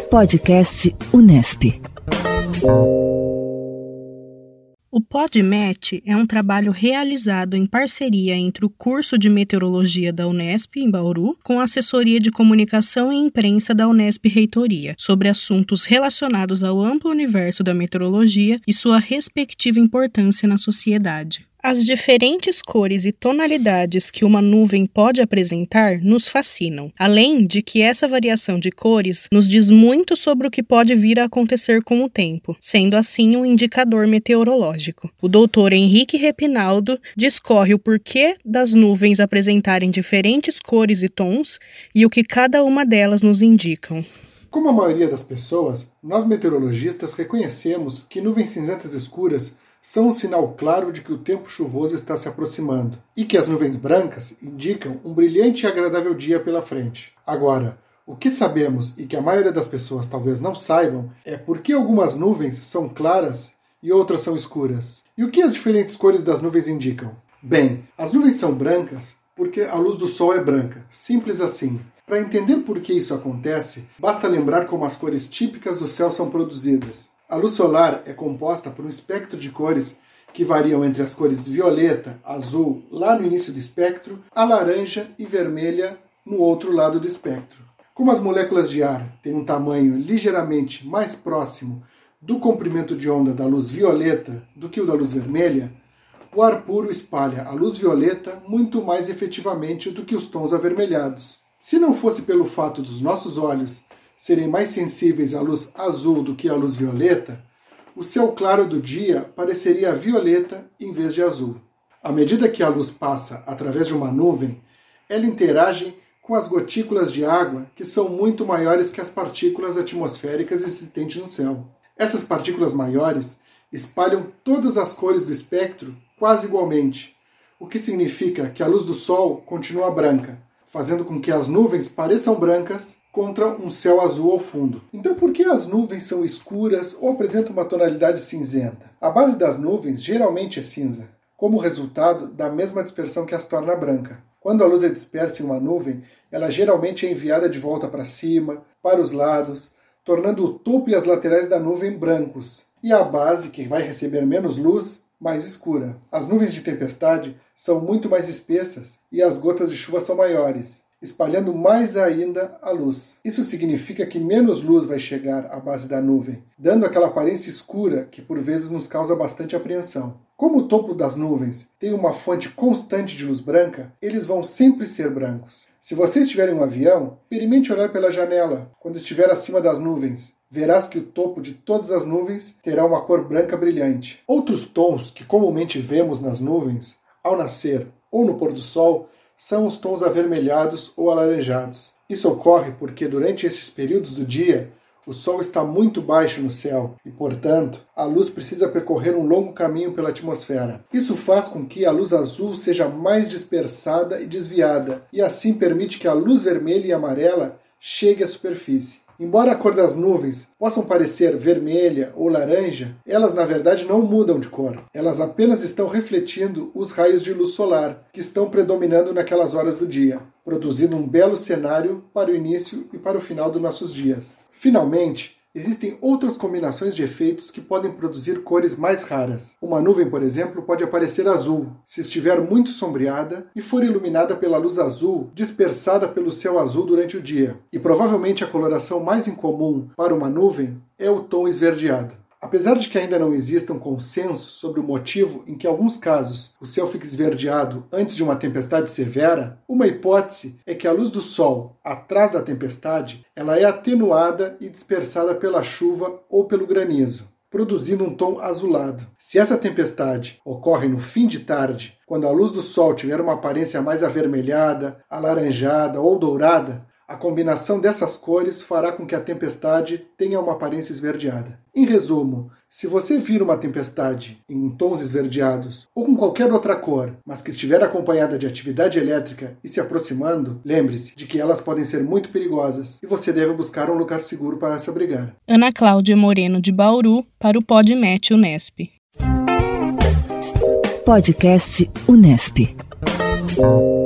Podcast Unesp. O PodMet é um trabalho realizado em parceria entre o curso de Meteorologia da Unesp, em Bauru, com a Assessoria de Comunicação e Imprensa da Unesp Reitoria, sobre assuntos relacionados ao amplo universo da meteorologia e sua respectiva importância na sociedade. As diferentes cores e tonalidades que uma nuvem pode apresentar nos fascinam, além de que essa variação de cores nos diz muito sobre o que pode vir a acontecer com o tempo, sendo assim um indicador meteorológico. O doutor Henrique Repinaldo discorre o porquê das nuvens apresentarem diferentes cores e tons e o que cada uma delas nos indicam. Como a maioria das pessoas, nós meteorologistas reconhecemos que nuvens cinzentas escuras são um sinal claro de que o tempo chuvoso está se aproximando e que as nuvens brancas indicam um brilhante e agradável dia pela frente. Agora, o que sabemos e que a maioria das pessoas talvez não saibam é por que algumas nuvens são claras e outras são escuras. E o que as diferentes cores das nuvens indicam? Bem, as nuvens são brancas porque a luz do sol é branca, simples assim. Para entender por que isso acontece, basta lembrar como as cores típicas do céu são produzidas. A luz solar é composta por um espectro de cores que variam entre as cores violeta, azul, lá no início do espectro, a laranja e vermelha no outro lado do espectro. Como as moléculas de ar têm um tamanho ligeiramente mais próximo do comprimento de onda da luz violeta do que o da luz vermelha, o ar puro espalha a luz violeta muito mais efetivamente do que os tons avermelhados. Se não fosse pelo fato dos nossos olhos serem mais sensíveis à luz azul do que à luz violeta, o céu claro do dia pareceria violeta em vez de azul. À medida que a luz passa através de uma nuvem, ela interage com as gotículas de água, que são muito maiores que as partículas atmosféricas existentes no céu. Essas partículas maiores espalham todas as cores do espectro quase igualmente, o que significa que a luz do sol continua branca, fazendo com que as nuvens pareçam brancas contra um céu azul ao fundo. Então, por que as nuvens são escuras ou apresentam uma tonalidade cinzenta? A base das nuvens geralmente é cinza, como resultado da mesma dispersão que as torna branca. Quando a luz é dispersa em uma nuvem, ela geralmente é enviada de volta para cima, para os lados, tornando o topo e as laterais da nuvem brancos, e a base, que vai receber menos luz, mais escura. As nuvens de tempestade são muito mais espessas e as gotas de chuva são maiores, espalhando mais ainda a luz. Isso significa que menos luz vai chegar à base da nuvem, dando aquela aparência escura que por vezes nos causa bastante apreensão. Como o topo das nuvens tem uma fonte constante de luz branca, eles vão sempre ser brancos. Se você estiver em um avião, experimente olhar pela janela quando estiver acima das nuvens. Verás que o topo de todas as nuvens terá uma cor branca brilhante. Outros tons que comumente vemos nas nuvens, ao nascer ou no pôr do sol, são os tons avermelhados ou alaranjados. Isso ocorre porque durante esses períodos do dia, o sol está muito baixo no céu e, portanto, a luz precisa percorrer um longo caminho pela atmosfera. Isso faz com que a luz azul seja mais dispersada e desviada, e assim permite que a luz vermelha e amarela chegue à superfície. Embora a cor das nuvens possam parecer vermelha ou laranja, elas na verdade não mudam de cor. Elas apenas estão refletindo os raios de luz solar que estão predominando naquelas horas do dia, produzindo um belo cenário para o início e para o final dos nossos dias. Finalmente, existem outras combinações de efeitos que podem produzir cores mais raras. Uma nuvem, por exemplo, pode aparecer azul, se estiver muito sombreada e for iluminada pela luz azul dispersada pelo céu azul durante o dia. E provavelmente a coloração mais incomum para uma nuvem é o tom esverdeado. Apesar de que ainda não exista um consenso sobre o motivo em que, em alguns casos, o céu fica esverdeado antes de uma tempestade severa, uma hipótese é que a luz do sol, atrás da tempestade, ela é atenuada e dispersada pela chuva ou pelo granizo, produzindo um tom azulado. Se essa tempestade ocorre no fim de tarde, quando a luz do sol tiver uma aparência mais avermelhada, alaranjada ou dourada, a combinação dessas cores fará com que a tempestade tenha uma aparência esverdeada. Em resumo, se você vir uma tempestade em tons esverdeados ou com qualquer outra cor, mas que estiver acompanhada de atividade elétrica e se aproximando, lembre-se de que elas podem ser muito perigosas e você deve buscar um lugar seguro para se abrigar. Ana Cláudia Moreno de Bauru para o PodMet Unesp. Podcast Unesp.